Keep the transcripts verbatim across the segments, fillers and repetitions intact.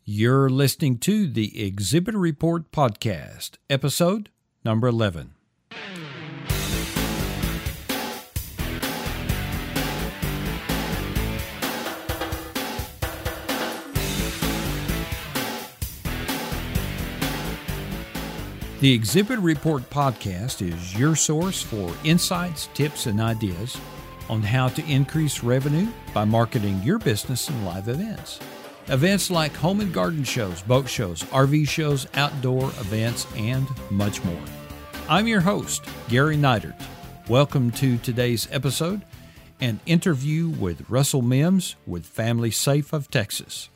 You're listening to the Exhibitor Report Podcast, episode number eleven. The Exhibitor Report Podcast is your source for insights, tips, and ideas on how to increase revenue by marketing your business in live events. Events like home and garden shows, boat shows, R V shows, outdoor events, and much more. I'm your host, Gary Neidert. Welcome to today's episode, an interview with Russell Mims with Family Safe of Texas.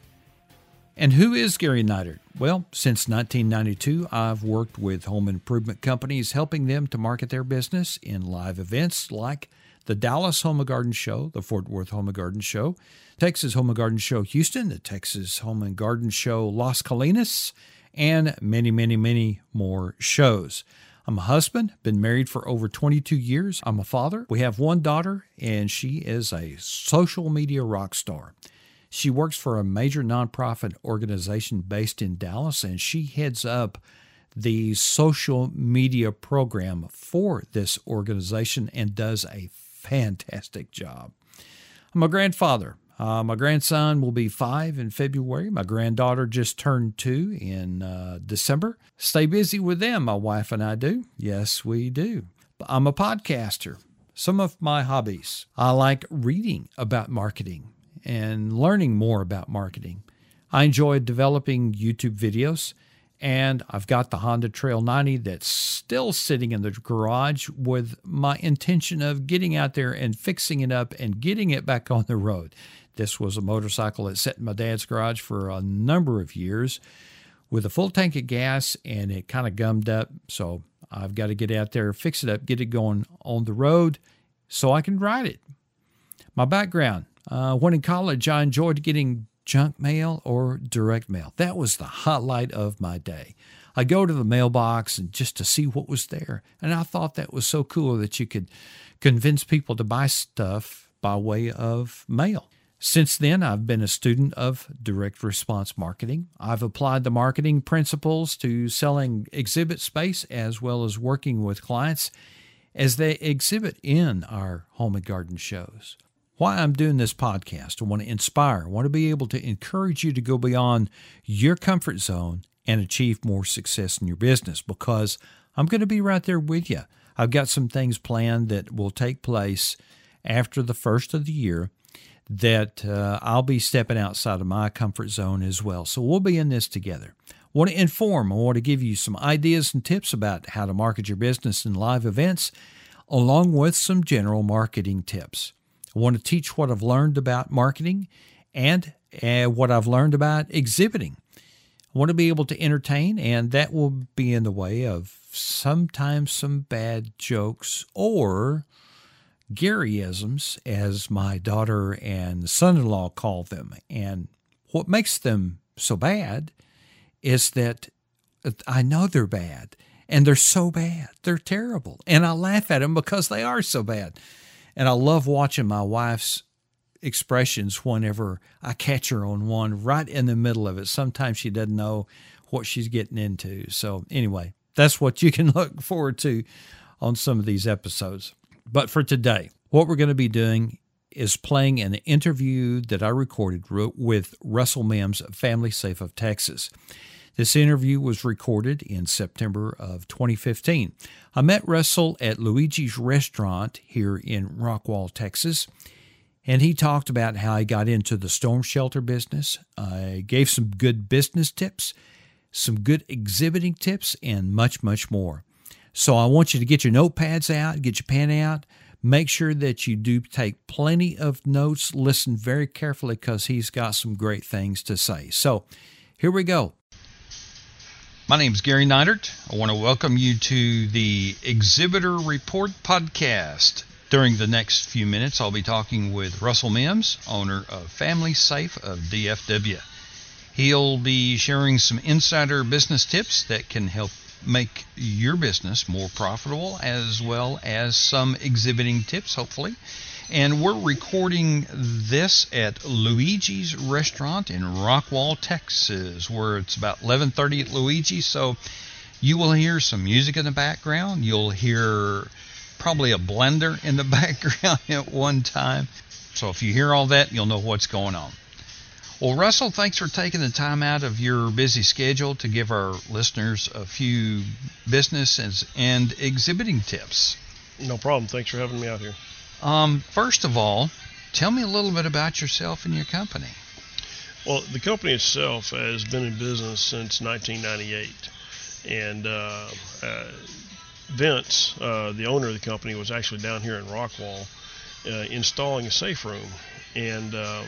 And who is Gary Neidert? Well, since nineteen ninety-two, I've worked with home improvement companies, helping them to market their business in live events like the Dallas Home and Garden Show, the Fort Worth Home and Garden Show, Texas Home and Garden Show Houston, the Texas Home and Garden Show Las Colinas, and many, many, many more shows. I'm a husband, been married for over twenty-two years. I'm a father. We have one daughter, and she is a social media rock star. She works for a major nonprofit organization based in Dallas, and she heads up the social media program for this organization and does a fantastic job. I'm a grandfather. Uh, my grandson will be five in February. My granddaughter just turned two in uh, December. Stay busy with them, my wife and I do. Yes, we do. I'm a podcaster. Some of my hobbies. I like reading about marketing and learning more about marketing. I enjoy developing YouTube videos, and I've got the Honda Trail ninety that's still sitting in the garage with my intention of getting out there and fixing it up and getting it back on the road. This was a motorcycle that sat in my dad's garage for a number of years with a full tank of gas, and it kind of gummed up, so I've got to get out there, fix it up, get it going on the road so I can ride it. My background. Uh, when in college, I enjoyed getting junk mail or direct mail. That was the highlight of my day. I go to the mailbox and just to see what was there. And I thought that was so cool that you could convince people to buy stuff by way of mail. Since then, I've been a student of direct response marketing. I've applied the marketing principles to selling exhibit space as well as working with clients as they exhibit in our home and garden shows. Why I'm doing this podcast, I want to inspire, I want to be able to encourage you to go beyond your comfort zone and achieve more success in your business, because I'm going to be right there with you. I've got some things planned that will take place after the first of the year that uh, I'll be stepping outside of my comfort zone as well. So we'll be in this together. I want to inform, I want to give you some ideas and tips about how to market your business in live events, along with some general marketing tips. I want to teach what I've learned about marketing and uh, what I've learned about exhibiting. I want to be able to entertain, and that will be in the way of sometimes some bad jokes or Garyisms, as my daughter and son-in-law call them. And what makes them so bad is that I know they're bad, and they're so bad. They're terrible, and I laugh at them because they are so bad. And I love watching my wife's expressions whenever I catch her on one right in the middle of it. Sometimes she doesn't know what she's getting into. So anyway, that's what you can look forward to on some of these episodes. But for today, what we're going to be doing is playing an interview that I recorded with Russell Mims of Family Safe of Texas. This interview was recorded in September of twenty fifteen. I met Russell at Luigi's Restaurant here in Rockwall, Texas, and he talked about how he got into the storm shelter business. I gave some good business tips, some good exhibiting tips, and much, much more. So I want you to get your notepads out, get your pen out. Make sure that you do take plenty of notes. Listen very carefully because he's got some great things to say. So here we go. My name is Gary Neidert. I want to welcome you to the Exhibitor Report Podcast. During the next few minutes, I'll be talking with Russell Mims, owner of Family Safe of D F W. He'll be sharing some insider business tips that can help make your business more profitable, as well as some exhibiting tips, hopefully. And we're recording this at Luigi's Restaurant in Rockwall, Texas, where it's about eleven thirty at Luigi's. So you will hear some music in the background. You'll hear probably a blender in the background at one time. So if you hear all that, you'll know what's going on. Well, Russell, thanks for taking the time out of your busy schedule to give our listeners a few business and, and exhibiting tips. No problem. Thanks for having me out here. Um, first of all, tell me a little bit about yourself and your company. Well, the company itself has been in business since nineteen ninety-eight. And uh, uh, Vince, uh, the owner of the company, was actually down here in Rockwall uh, installing a safe room. And um,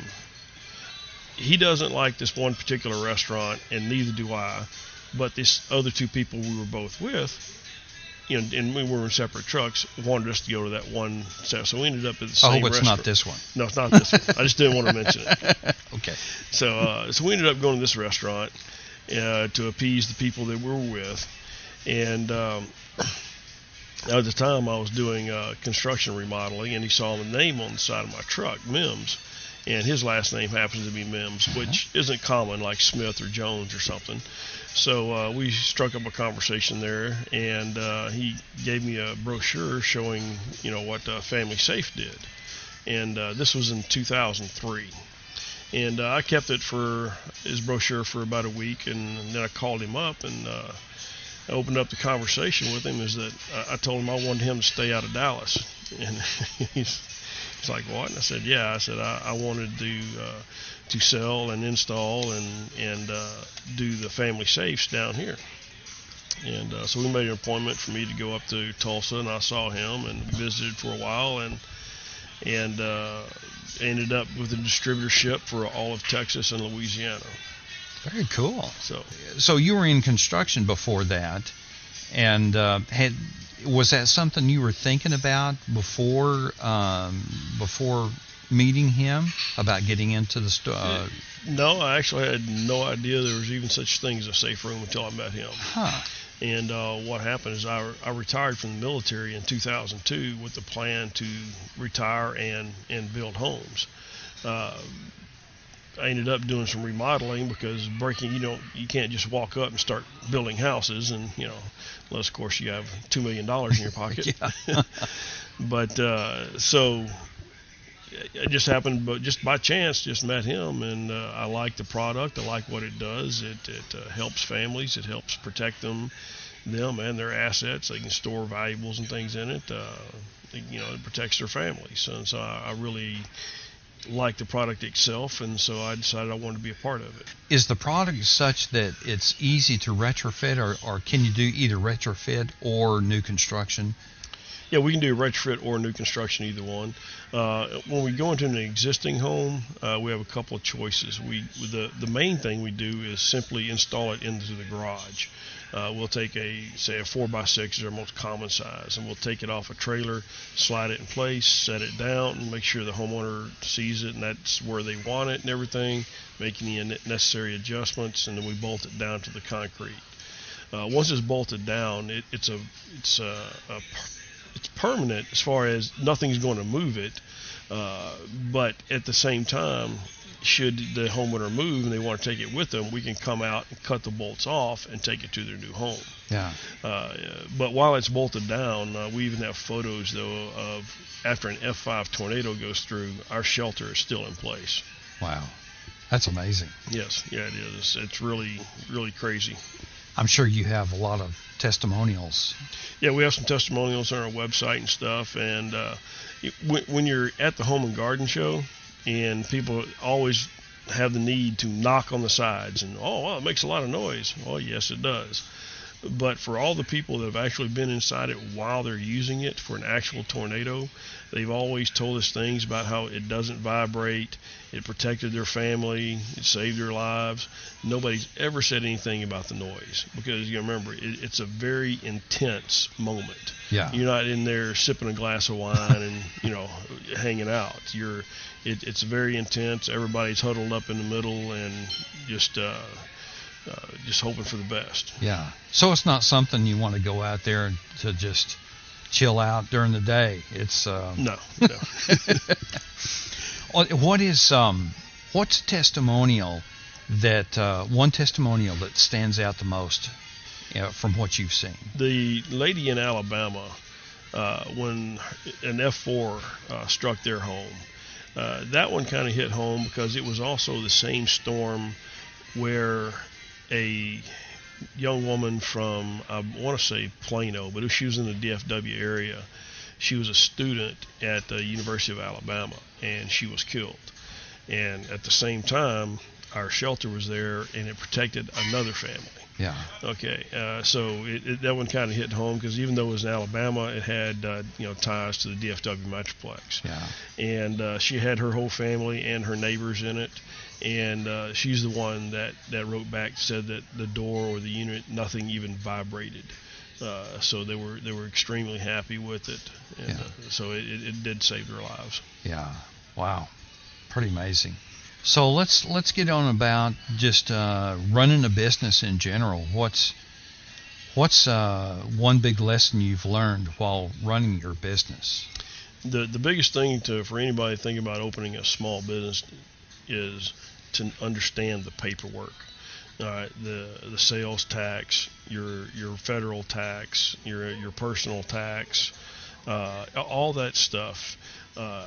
he doesn't like this one particular restaurant, and neither do I. But this other two people we were both with, you know, and we were in separate trucks, wanted us to go to that one set. So we ended up at the same I hope it's restaurant. not this one. No, it's not this one. I just didn't want to mention it. Okay. So, uh, so we ended up going to this restaurant uh, to appease the people that we were with. And um, at the time, I was doing uh, construction remodeling, and he saw the name on the side of my truck, Mims. And his last name happens to be Mims, uh-huh. which isn't common, like Smith or Jones or something. So uh, we struck up a conversation there, and uh, he gave me a brochure showing, you know, what uh, Family Safe did. And uh, this was in two thousand three. And uh, I kept it for his brochure for about a week, and, and then I called him up, and uh, I opened up the conversation with him. Is that I, I told him I wanted him to stay out of Dallas, and he's, he's like, "What?" And I said, "Yeah." I said I, I wanted to uh, to sell and install and and uh, do the family safes down here. And uh, so we made an appointment for me to go up to Tulsa, and I saw him and visited for a while, and and uh, ended up with a distributorship for all of Texas and Louisiana. Very cool. So, so you were in construction before that, and uh, had was that something you were thinking about before um, before meeting him about getting into the store? Uh, no, I actually had no idea there was even such thing as a safe room until I met him. Huh. And uh, what happened is I, I retired from the military in two thousand two with the plan to retire and, and build homes. Uh, I ended up doing some remodeling because breaking, you know, you can't just walk up and start building houses, and, you know, unless, of course, you have two million dollars in your pocket. But uh, so it just happened, but just by chance, just met him, and uh, I like the product. I like what it does. It, it uh, helps families. It helps protect them, them and their assets. They can store valuables and things in it. Uh, you know, it protects their families. And so I, I really like the product itself, and so I decided I wanted to be a part of it. Is the product such that it's easy to retrofit, or, or can you do either retrofit or new construction? Yeah, we can do retrofit or new construction, either one. Uh, when we go into an existing home, uh, we have a couple of choices. We the the main thing we do is simply install it into the garage. Uh, we'll take a, say, a four by six is our most common size, and we'll take it off a trailer, slide it in place, set it down, and make sure the homeowner sees it, and that's where they want it and everything, making the necessary adjustments, and then we bolt it down to the concrete. Uh, once it's bolted down, it, it's a it's a, a it's permanent as far as nothing's going to move it, uh, but at the same time, should the homeowner move and they want to take it with them, we can come out and cut the bolts off and take it to their new home. Yeah. Uh, but while it's bolted down, uh, we even have photos, though, of after an F five tornado goes through, our shelter is still in place. Wow. That's amazing. Yes, yeah, it is. It's really, really crazy. I'm sure you have a lot of testimonials. Yeah, we have some testimonials on our website and stuff. And uh, it, when, when you're at the Home and Garden Show, and people always have the need to knock on the sides, and, oh, well, it makes a lot of noise. Well, yes, it does. But for all the people that have actually been inside it while they're using it for an actual tornado, they've always told us things about how it doesn't vibrate, it protected their family, it saved their lives. Nobody's ever said anything about the noise, because you remember, it, it's a very intense moment. Yeah. You're not in there sipping a glass of wine and, you know, hanging out. You're, it, it's very intense. Everybody's huddled up in the middle and just uh, uh, just hoping for the best. Yeah. So it's not something you want to go out there to just chill out during the day. It's um, no, no. What is um, what's a testimonial that uh, one testimonial that stands out the most uh, from what you've seen? The lady in Alabama, uh, when an F four uh, struck their home, uh, that one kind of hit home because it was also the same storm where a young woman from, I want to say Plano, but if she was in the D F W area, she was a student at the University of Alabama, and she was killed. And at the same time, our shelter was there, and it protected another family. Yeah. Okay. Uh, so it, it, that one kind of hit home because even though it was in Alabama, it had uh, you know ties to the D F W Metroplex. Yeah. And uh, she had her whole family and her neighbors in it. And uh, she's the one that, that wrote back, said that the door or the unit, nothing even vibrated. Uh, so they were they were extremely happy with it. And, yeah. uh, so it, it did save their lives. Yeah. Wow. Pretty amazing. So let's let's get on about just uh, running a business in general. What's what's uh, one big lesson you've learned while running your business? The the biggest thing to for anybody thinking about opening a small business is to understand the paperwork. All right, the the sales tax, your your federal tax, your your personal tax, uh, all that stuff. Uh,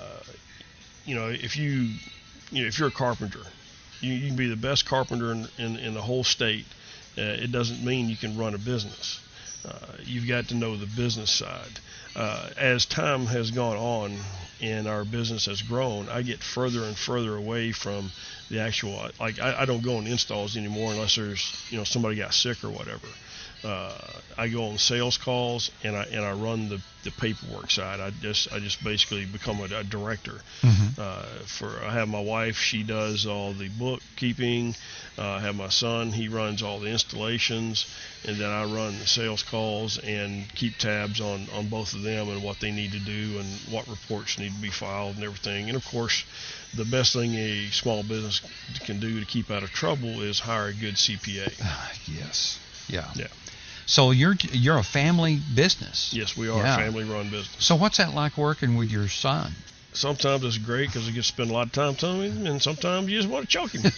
you know, if you you know if you're a carpenter, you, you can be the best carpenter in in, in the whole state. Uh, it doesn't mean you can run a business. Uh, you've got to know the business side. Uh, as time has gone on and our business has grown, I get further and further away from the actual, like I, I don't go on installs anymore unless there's, you know, somebody got sick or whatever. Uh, I go on sales calls and I and I run the, the paperwork side. I just I just basically become a, a director. Mm-hmm. Uh, for I have my wife, she does all the bookkeeping. Uh, I have my son, he runs all the installations, and then I run the sales calls and keep tabs on, on both of them and what they need to do and what reports need to be filed and everything. And of course, the best thing a small business can do to keep out of trouble is hire a good C P A. Uh, yes. Yeah. Yeah. So you're you're a family business. Yes, we are yeah. a family-run business. So what's that like working with your son? Sometimes it's great because I get to spend a lot of time telling him, and sometimes you just want to choke him.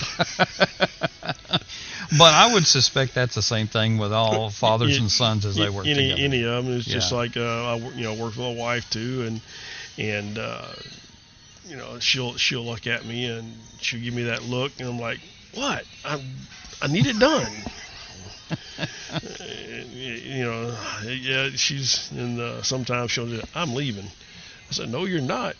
But I would suspect that's the same thing with all fathers it, and sons as it, they work any, together. Any of them. It's yeah. just like uh, I you know work with my wife too, and and uh, you know she'll she'll look at me and she'll give me that look, and I'm like, what? I I need it done. You know, yeah, she's, and uh, sometimes she'll just, I'm leaving. I said, no, you're not.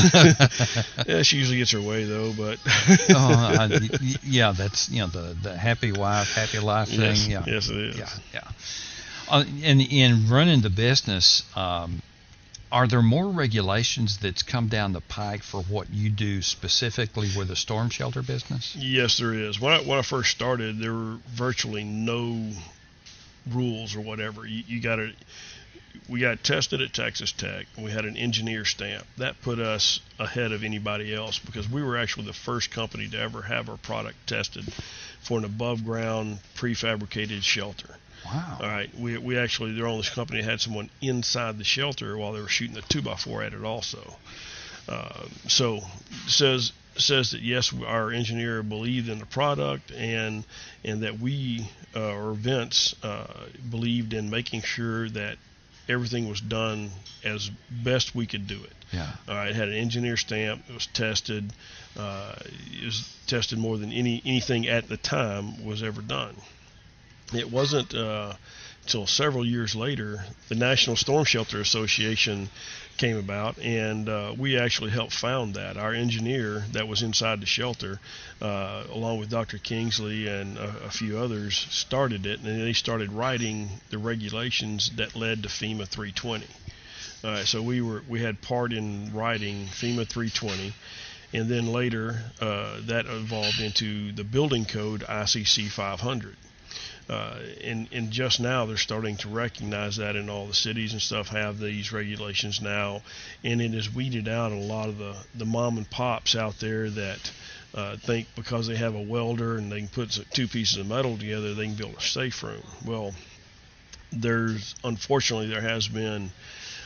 Yeah, she usually gets her way though, but. uh, I, yeah, that's, you know, the, the happy wife, happy life thing. Yes, yeah. yes, it is. Yeah, yeah. Uh, and in running the business, um, are there more regulations that's come down the pike for what you do specifically with a storm shelter business? Yes, there is. When I, when I first started, there were virtually no rules or whatever. You, you got to, we got tested at Texas Tech, and we had an engineer stamp. That put us ahead of anybody else because we were actually the first company to ever have our product tested for an above-ground prefabricated shelter. Wow. All right. We we actually, the only company that had someone inside the shelter while they were shooting the two by four at it also. Uh, so says says that yes, our engineer believed in the product and and that we uh, or Vince uh, believed in making sure that everything was done as best we could do it. Yeah. All right. It had an engineer stamp. It was tested. Uh, it was tested more than any anything at the time was ever done. It wasn't uh, until several years later the National Storm Shelter Association came about, and uh, we actually helped found that. Our engineer that was inside the shelter, uh, along with Doctor Kingsley and a, a few others, started it, and then they started writing the regulations that led to FEMA three twenty. All right, so we were we had part in writing FEMA three twenty. And then later uh, that evolved into the building code I C C five hundred. Uh, and, and just now they're starting to recognize that in all the cities and stuff have these regulations now, and it has weeded out a lot of the, the mom and pops out there that uh, think because they have a welder and they can put two pieces of metal together they can build a safe room. Well, there's unfortunately there has been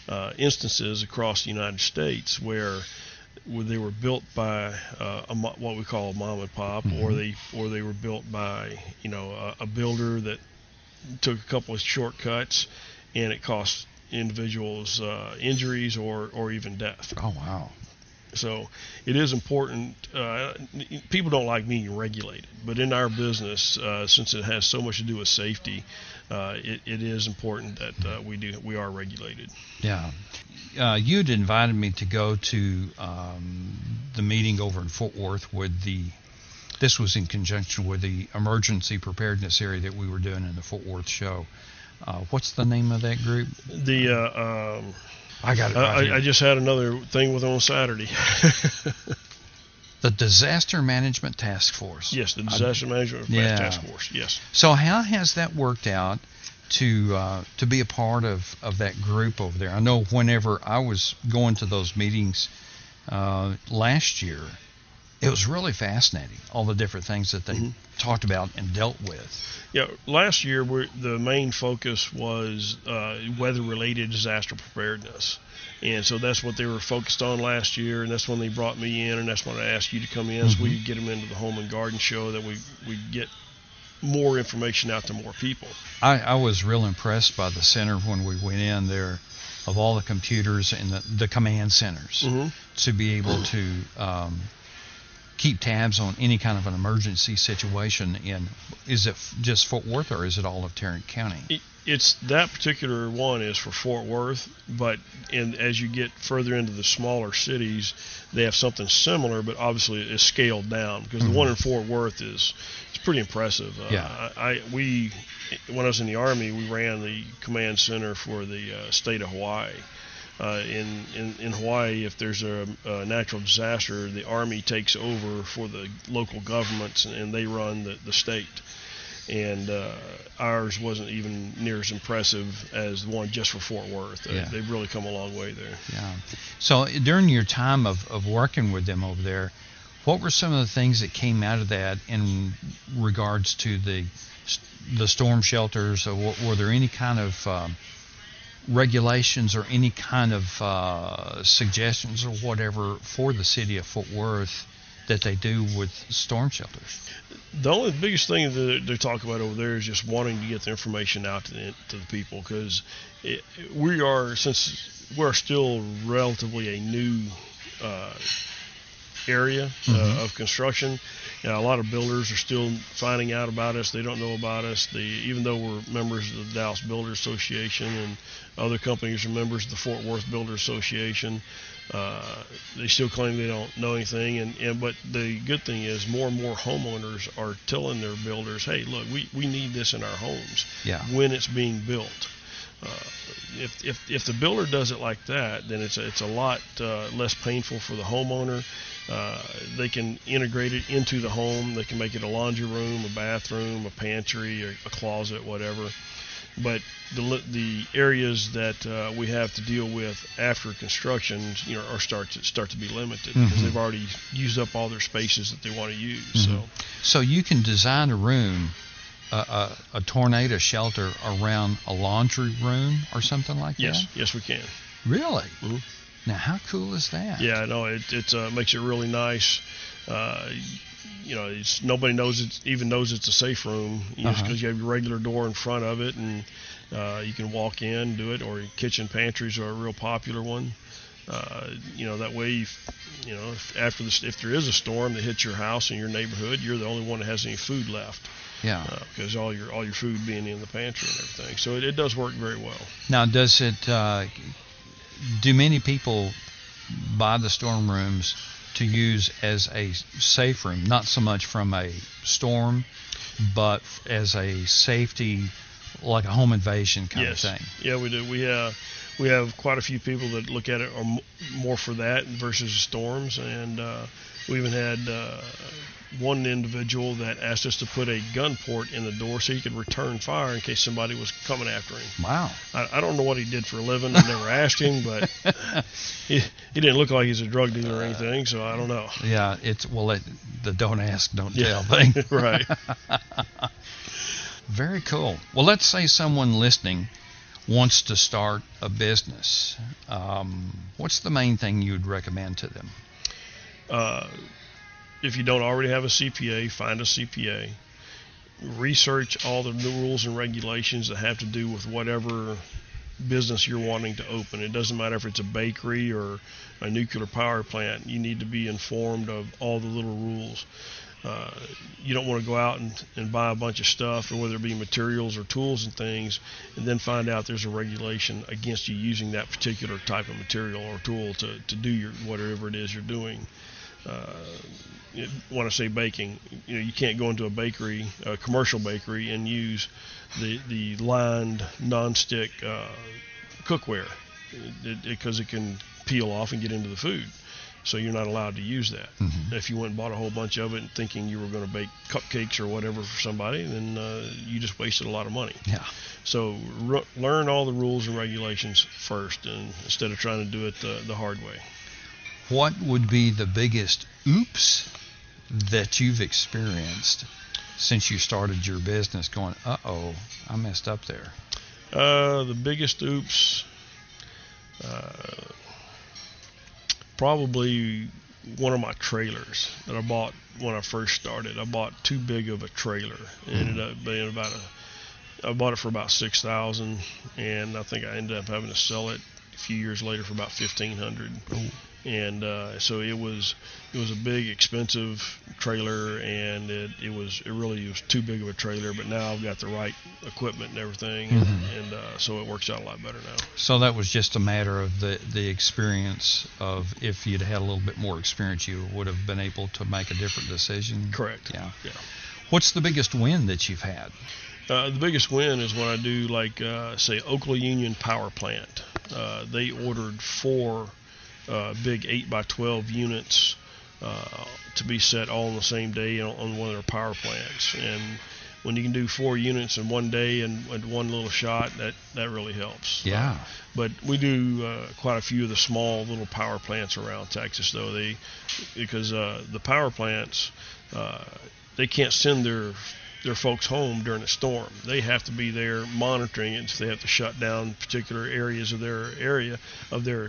uh, instances across the United States where where they were built by uh, a, what we call a mom and pop, mm-hmm. or they or they were built by you know a, a builder that took a couple of shortcuts, and it cost individuals uh, injuries or or even death. Oh wow! So it is important. Uh, people don't like being regulated, but in our business, uh, since it has so much to do with safety, uh, it, it is important that uh, we do we are regulated. Yeah. Uh, you'd invited me to go to um, the meeting over in Fort Worth with the, this was in conjunction with the emergency preparedness area that we were doing in the Fort Worth show. Uh, what's the name of that group? The, uh, um, I got it right I, here. I just had another thing with them on Saturday. The Disaster Management Task Force. Yes, the Disaster I, Management yeah. Task Force, yes. So how has that worked out to uh, to be a part of, of that group over there? I know whenever I was going to those meetings uh, last year, it was really fascinating, all the different things that they mm-hmm. talked about and dealt with. Yeah, last year we're, the main focus was uh, weather-related disaster preparedness. And so that's what they were focused on last year, and that's when they brought me in, and that's when I asked you to come in, mm-hmm. so we could get them into the Home and Garden Show, that we we get more information out to more people. I, I was real impressed by the center when we went in there, of all the computers and the, the command centers, mm-hmm. to be able to um, keep tabs on any kind of an emergency situation. In, is it just Fort Worth, or is it all of Tarrant County? It, it's that particular one is for Fort Worth, but in, as you get further into the smaller cities, they have something similar, but obviously it's scaled down, because mm-hmm. the one in Fort Worth is it's pretty impressive. Uh, yeah. I, I we when I was in the Army, we ran the command center for the uh, state of Hawaii. Uh, in, in in Hawaii, if there's a, a natural disaster, the Army takes over for the local governments, and, and they run the, the state. And uh, ours wasn't even near as impressive as the one just for Fort Worth. Uh, yeah. They've really come a long way there. Yeah. So during your time of, of working with them over there, what were some of the things that came out of that in regards to the the storm shelters? Or were there any kind of um, regulations or any kind of uh, suggestions or whatever for the city of Fort Worth that they do with storm shelters? The only the biggest thing that they talk about over there is just wanting to get the information out to the, to the people, because we are, since we're still relatively a new uh, area mm-hmm. uh, of construction, you know, a lot of builders are still finding out about us. They don't know about us. They, even though we're members of the Dallas Builder Association, and other companies are members of the Fort Worth Builder Association, uh, they still claim they don't know anything. And, and but the good thing is, more and more homeowners are telling their builders, hey, look, we, we need this in our homes yeah. when it's being built. Uh, if, if if the builder does it like that, then it's a, it's a lot uh, less painful for the homeowner. Uh, they can integrate it into the home. They can make it a laundry room, a bathroom, a pantry, a, a closet, whatever. But the the areas that uh, we have to deal with after construction, you know, are start to start to be limited, mm-hmm. because they've already used up all their spaces that they want to use. Mm-hmm. So, so you can design a room. A, a, a tornado shelter around a laundry room or something like yes, that? Yes, yes, we can. Really? Mm-hmm. Now, how cool is that? Yeah, no, it it uh, makes it really nice. Uh, you know, it's, nobody knows it, even knows it's a safe room, you know, because uh-huh. you have your regular door in front of it, and uh, you can walk in, do it, or kitchen pantries are a real popular one. Uh, you know, that way, you, you know, if, after the, if there is a storm that hits your house and your neighborhood, you're the only one that has any food left. Yeah. Because uh, all your all your food being in the pantry and everything, so it, it does work very well. Now, does it? Uh, do many people buy the storm rooms to use as a safe room, not so much from a storm, but as a safety, like a home invasion kind yes. of thing? Yeah, we do. We uh, we have quite a few people that look at it are m- more for that versus storms, and uh, we even had uh, one individual that asked us to put a gun port in the door so he could return fire in case somebody was coming after him. Wow. I, I don't know what he did for a living. I never asked him, but he, he didn't look like he's a drug dealer or anything, so I don't know. Yeah, it's, well, it, the don't ask, don't yeah. tell thing. Right. Very cool. Well, let's say someone listening wants to start a business, um, what's the main thing you would recommend to them? Uh, if you don't already have a C P A, find a C P A. Research all the new rules and regulations that have to do with whatever business you're wanting to open. It doesn't matter if it's a bakery or a nuclear power plant. You need to be informed of all the little rules. Uh, you don't want to go out and, and buy a bunch of stuff, or whether it be materials or tools and things, and then find out there's a regulation against you using that particular type of material or tool to, to do your whatever it is you're doing. Uh, it, when I say baking, you know, you can't go into a bakery, a commercial bakery, and use the the lined nonstick uh, cookware, because it, it, it can peel off and get into the food. So you're not allowed to use that. Mm-hmm. If you went and bought a whole bunch of it and thinking you were going to bake cupcakes or whatever for somebody, then uh, you just wasted a lot of money. Yeah. So re- learn all the rules and regulations first, and instead of trying to do it the, the hard way. What would be the biggest oops that you've experienced since you started your business going, uh-oh, I messed up there? Uh, the biggest oops... Uh, Probably one of my trailers that I bought when I first started. I bought too big of a trailer. It ended up being about a. I bought it for about six thousand, and I think I ended up having to sell it a few years later for about fifteen hundred. And uh, so it was it was a big, expensive trailer, and it, it was it really was too big of a trailer. But now I've got the right equipment and everything, mm-hmm. and, and uh, so it works out a lot better now. So that was just a matter of the the experience of, if you'd had a little bit more experience, you would have been able to make a different decision. Correct. Yeah. Yeah. What's the biggest win that you've had? Uh, the biggest win is when I do, like, uh, say, Oklahoma Union Power Plant. Uh, they ordered four uh, big eight by twelve units uh, to be set all on the same day on, on one of their power plants. And when you can do four units in one day and, and one little shot, that, that really helps. Yeah. Uh, but we do uh, quite a few of the small little power plants around Texas, though. They because uh, the power plants, uh, they can't send their their folks home during a storm. They have to be there monitoring it. So they have to shut down particular areas of their area of their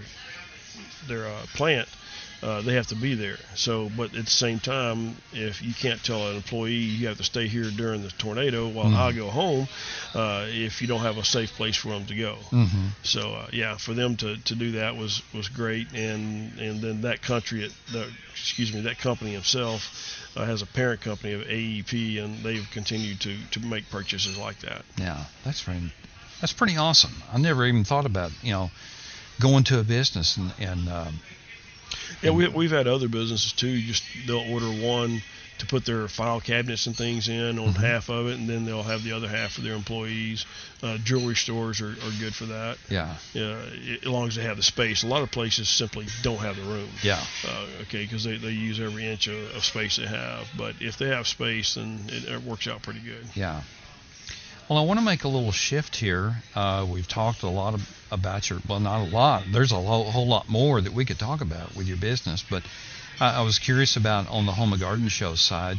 their uh, plant. Uh, they have to be there. So, but at the same time, if you can't tell an employee you have to stay here during the tornado while mm-hmm. I go home, uh, if you don't have a safe place for them to go. Mm-hmm. So, uh, yeah, for them to, to do that was, was great. And and then that country, the, excuse me, that company himself uh, has a parent company of A E P, and they've continued to, to make purchases like that. Yeah, that's right. That's pretty awesome. I never even thought about, you know, going to a business and, and um, Yeah, we, we've had other businesses too. Just they'll order one to put their file cabinets and things in on mm-hmm. half of it, and then they'll have the other half for their employees. Uh, jewelry stores are, are good for that. Yeah. Yeah, as long as they have the space. A lot of places simply don't have the room. Yeah. Uh, okay, because they, they use every inch of, of space they have. But if they have space, then it, it works out pretty good. Yeah. Well, I want to make a little shift here. Uh, we've talked a lot of, about your, well, not a lot. There's a whole, whole lot more that we could talk about with your business. But I, I was curious about on the Home and Garden Show side.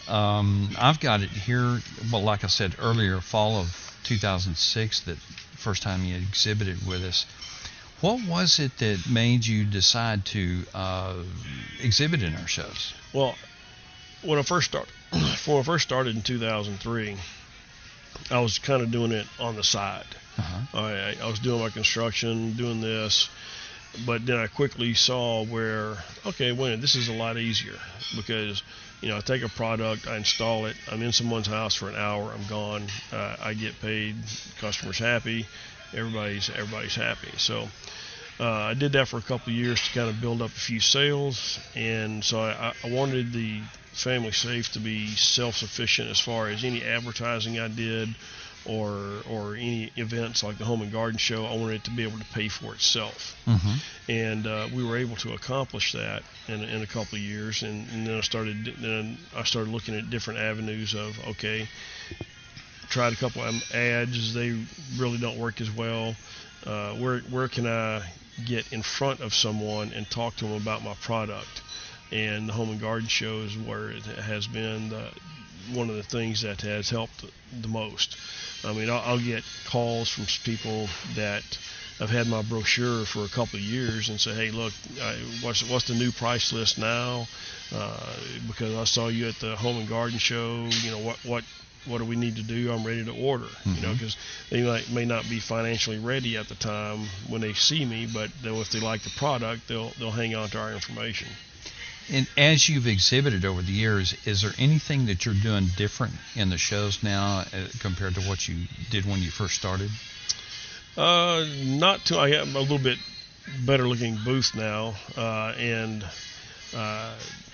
Um, I've got it here, well, like I said earlier, fall of two thousand six, that first time you exhibited with us. What was it that made you decide to uh, exhibit in our shows? Well, when I first started, when I first started in two thousand three, I was kind of doing it on the side. Uh-huh. I, I was doing my construction, doing this, but then I quickly saw where, okay, wait, this is a lot easier because, you know, I take a product, I install it, I'm in someone's house for an hour, I'm gone, uh, I get paid, customer's happy, everybody's everybody's happy. So uh, I did that for a couple of years to kind of build up a few sales, and so I, I wanted the Family Safe to be self-sufficient as far as any advertising I did or or any events like the Home and Garden Show. I wanted it to be able to pay for itself. Mm-hmm. And uh, we were able to accomplish that in, in a couple of years. And, and then I started then I started looking at different avenues of, okay, tried a couple of ads. They really don't work as well. Uh, where where can I get in front of someone and talk to them about my product? And the Home and Garden Show is where it has been. The, one of the things that has helped the most. I mean, I'll, I'll get calls from people that have had my brochure for a couple of years and say, hey, look, I, what's, what's the new price list now? Uh, because I saw you at the Home and Garden Show. You know, what what what do we need to do? I'm ready to order. Mm-hmm. You know, because they might, may not be financially ready at the time when they see me, but they'll, if they like the product, they'll they'll hang on to our information. And as you've exhibited over the years, is there anything that you're doing different in the shows now uh, compared to what you did when you first started? Uh, not too. I have a little bit better looking booth now, uh, and uh,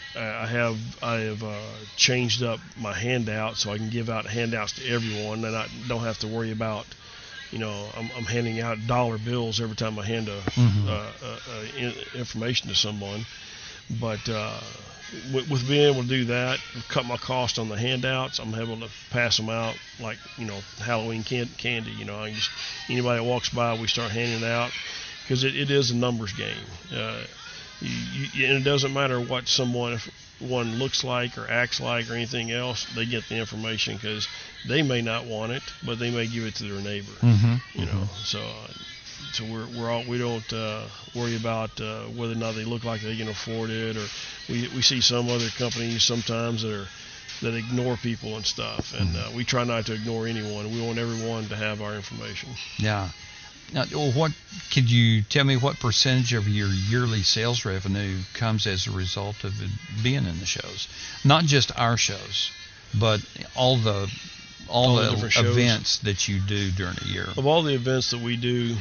I have I have uh, changed up my handout so I can give out handouts to everyone, and I don't have to worry about, you know, I'm, I'm handing out dollar bills every time I hand a, mm-hmm. uh, uh, uh, in, information to someone. But uh, with, with being able to do that, cut my cost on the handouts, I'm able to pass them out like, you know, Halloween can- candy. You know, I just, anybody that walks by, we start handing it out because it, it is a numbers game. Uh, you, you, and it doesn't matter what someone if one looks like or acts like or anything else, they get the information because they may not want it, but they may give it to their neighbor. Mm-hmm. You know, mm-hmm. so. Uh, So we're we're all we don't uh, worry about uh, whether or not they look like they can afford it, or we we see some other companies sometimes that are that ignore people and stuff, and uh, we try not to ignore anyone. We want everyone to have our information. Yeah. Now, what could you tell me? What percentage of your yearly sales revenue comes as a result of it being in the shows? Not just our shows, but all the all, all the, the events that you do during a year. Of all the events that we do,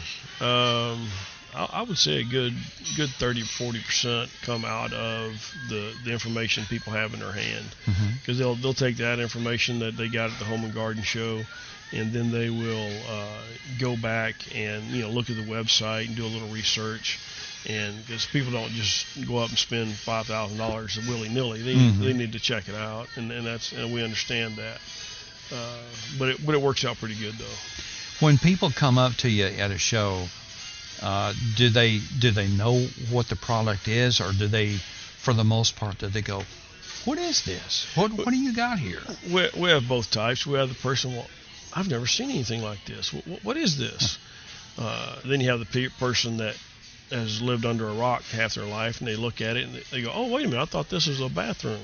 um, I, I would say a good good thirty to forty percent come out of the, the information people have in their hand, because mm-hmm. they'll they'll take that information that they got at the Home and Garden Show, and then they will uh, go back and, you know, look at the website and do a little research. And because people don't just go up and spend five thousand dollars willy nilly, they mm-hmm. they need to check it out, and, and that's and we understand that. Uh, but it but it works out pretty good though. When people come up to you at a show, uh, do they do they know what the product is, or do they, for the most part, do they go, "What is this? What what do you got here?" We we have both types. We have the person, well, I've never seen anything like this. What, what is this? uh, then you have the pe- person that has lived under a rock half their life, and they look at it and they, they go, "Oh, wait a minute! I thought this was a bathroom."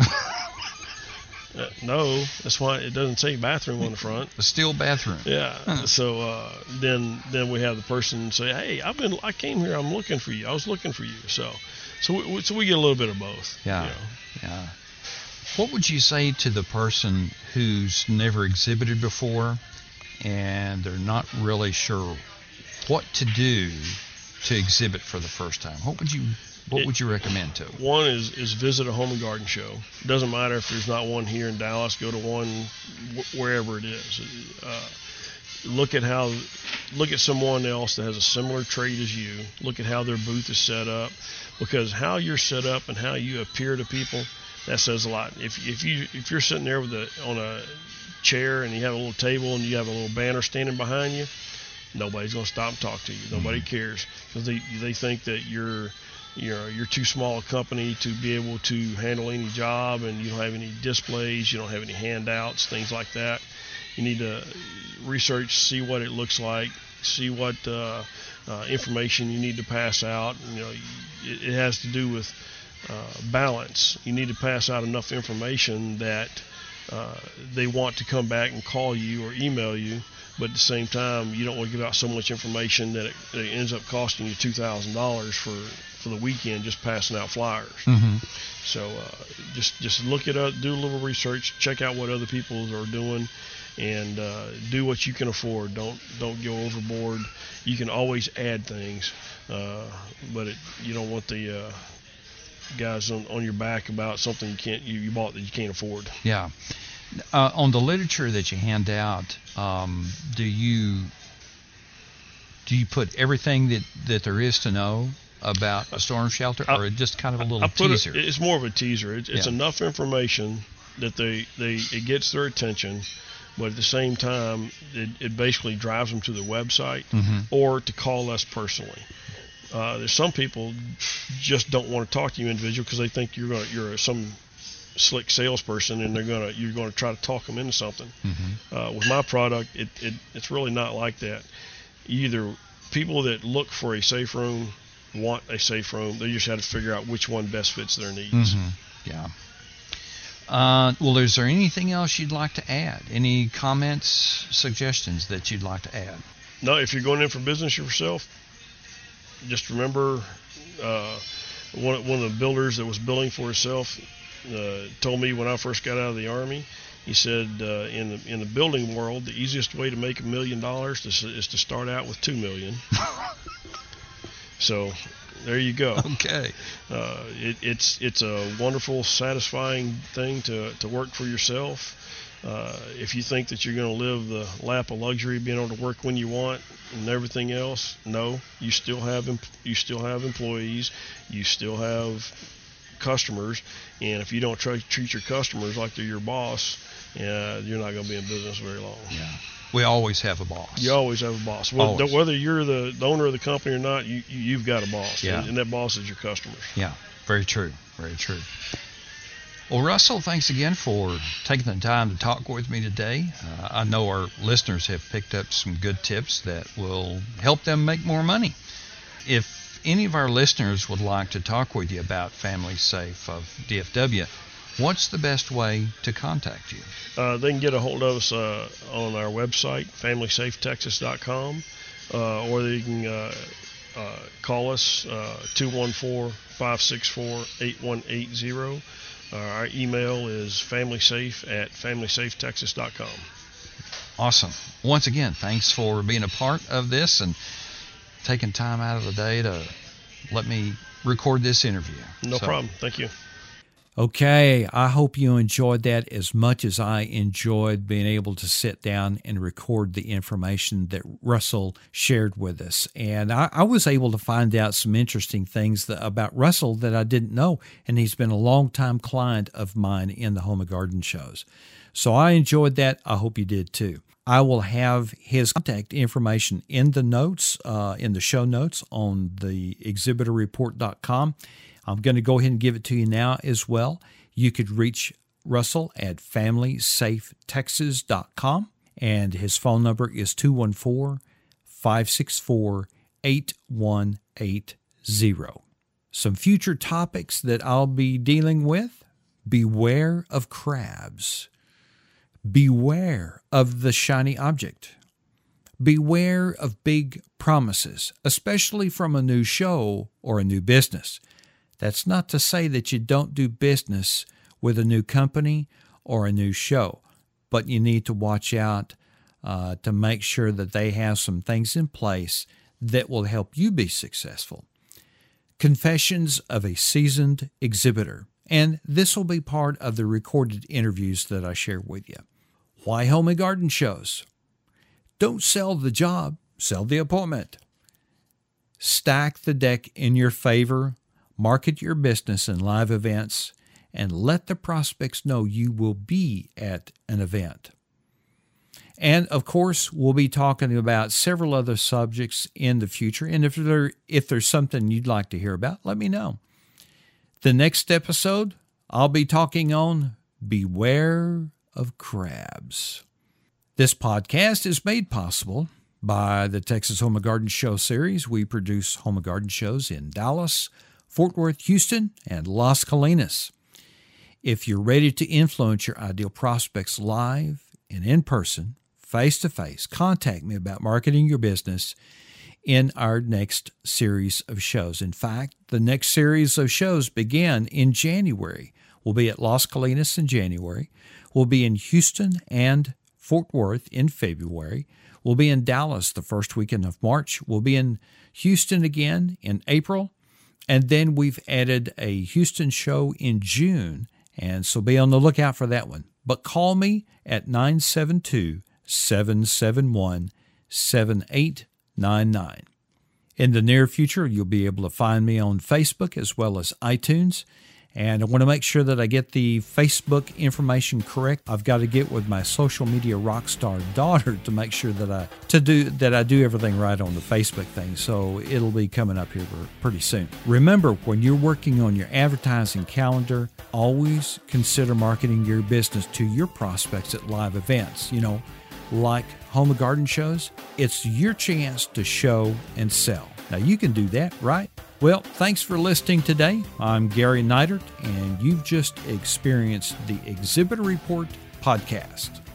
Uh, no, that's why it doesn't say bathroom on the front. A steel bathroom. Yeah. Huh. So uh, then, then we have the person say, "Hey, I've been, I came here. I'm looking for you. I was looking for you." So, so we, so we get a little bit of both. Yeah. You know. Yeah. What would you say to the person who's never exhibited before, and they're not really sure what to do to exhibit for the first time? What would you What it, would you recommend to them? One is, is visit a Home and Garden Show. It doesn't matter if there's not one here in Dallas. Go to one wh- wherever it is. Uh, look at how, look at someone else that has a similar trade as you. Look at how their booth is set up, because how you're set up and how you appear to people, that says a lot. If if you if you're sitting there with a on a chair and you have a little table and you have a little banner standing behind you, nobody's going to stop and talk to you. Nobody cares, because they they think that you're you're you're too small a company to be able to handle any job, and you don't have any displays, you don't have any handouts, things like that. You need to research, see what it looks like, see what uh, uh, information you need to pass out. You know, it, it has to do with uh, balance. You need to pass out enough information that uh, they want to come back and call you or email you. But at the same time, you don't want to give out so much information that it, that it ends up costing you two thousand dollars for, for the weekend just passing out flyers. Mm-hmm. So uh, just just look it up, do a little research, check out what other people are doing, and uh, do what you can afford. Don't don't go overboard. You can always add things, uh, but it, you don't want the uh, guys on, on your back about something you can't you, you bought that you can't afford. Yeah. Uh, on the literature that you hand out, um, do you do you put everything that, that there is to know about a storm shelter, or I, just kind of a little I put teaser? It, it's more of a teaser. It's, it's yeah. enough information that they, they it gets their attention, but at the same time, it, it basically drives them to the website mm-hmm. or to call us personally. Uh, there's some people just don't want to talk to you individually because they think you're gonna, you're some slick salesperson, and they're gonna you're gonna try to talk them into something. Mm-hmm. Uh, with my product, it, it it's really not like that. Either people that look for a safe room want a safe room. They just have to figure out which one best fits their needs. Mm-hmm. Yeah. Uh, well, is there anything else you'd like to add? Any comments, suggestions that you'd like to add? No, if you're going in for business yourself, just remember uh, one, one of the builders that was building for himself uh, told me when I first got out of the Army, he said uh, in, the, in the building world, the easiest way to make a million dollars is, is to start out with two million. So there you go. Okay. Uh, it, it's it's a wonderful, satisfying thing to, to work for yourself. Uh, if you think that you're going to live the lap of luxury, being able to work when you want and everything else, no. You still have you still have employees. You still have customers. And if you don't try to treat your customers like they're your boss, uh, you're not going to be in business very long. Yeah. We always have a boss. You always have a boss. Whether, whether you're the, the owner of the company or not, you, you, you've got a boss. Yeah. And, and that boss is your customers. Yeah, very true. Very true. Well, Russell, thanks again for taking the time to talk with me today. Uh, I know our listeners have picked up some good tips that will help them make more money. If any of our listeners would like to talk with you about Family Safe of D F W, what's the best way to contact you? Uh, they can get a hold of us uh, on our website, family safe texas dot com, uh, or they can uh, uh, call us uh, two one four, five six four, eight one eight zero. Uh, our email is familysafe at family safe texas dot com. Awesome. Once again, thanks for being a part of this and taking time out of the day to let me record this interview. No so, problem. Thank you. Okay, I hope you enjoyed that as much as I enjoyed being able to sit down and record the information that Russell shared with us. And I, I was able to find out some interesting things that, about Russell that I didn't know, and he's been a long-time client of mine in the Home and Garden shows. So I enjoyed that. I hope you did too. I will have his contact information in the notes, uh, in the show notes on the exhibitor report dot com. I'm going to go ahead and give it to you now as well. You could reach Russell at family safe texas dot com, and his phone number is two one four, five six four, eight one eight zero. Some future topics that I'll be dealing with: beware of crabs. Beware of the shiny object. Beware of big promises, especially from a new show or a new business. That's not to say that you don't do business with a new company or a new show, but you need to watch out uh, to make sure that they have some things in place that will help you be successful. Confessions of a Seasoned Exhibitor, and this will be part of the recorded interviews that I share with you. Why Home and Garden Shows? Don't sell the job, sell the appointment. Stack the deck in your favor. Market your business in live events, and let the prospects know you will be at an event. And, of course, we'll be talking about several other subjects in the future. And if, there, if there's something you'd like to hear about, let me know. The next episode, I'll be talking on Beware of Crabs. This podcast is made possible by the Texas Home and Garden Show series. We produce home and garden shows in Dallas, Fort Worth, Houston, and Las Colinas. If you're ready to influence your ideal prospects live and in person, face-to-face, contact me about marketing your business in our next series of shows. In fact, the next series of shows begin in January. We'll be at Las Colinas in January. We'll be in Houston and Fort Worth in February. We'll be in Dallas the first weekend of March. We'll be in Houston again in April. And then we've added a Houston show in June, and so be on the lookout for that one. But call me at nine seven two, seven seven one, seven eight nine nine. In the near future, you'll be able to find me on Facebook as well as iTunes. And I want to make sure that I get the Facebook information correct. I've got to get with my social media rock star daughter to make sure that I to do that I do everything right on the Facebook thing. So it'll be coming up here pretty soon. Remember, when you're working on your advertising calendar, always consider marketing your business to your prospects at live events. You know, like home and garden shows, it's your chance to show and sell. Now, you can do that, right? Well, thanks for listening today. I'm Gary Neidert, and you've just experienced the Exhibitor Report podcast.